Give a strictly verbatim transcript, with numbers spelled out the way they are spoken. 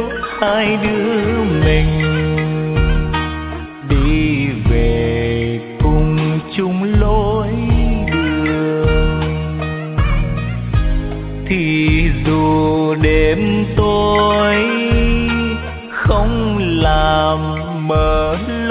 hai đứa mình đi về cùng chung lối đường. Thì dù đêm tối không làm mờ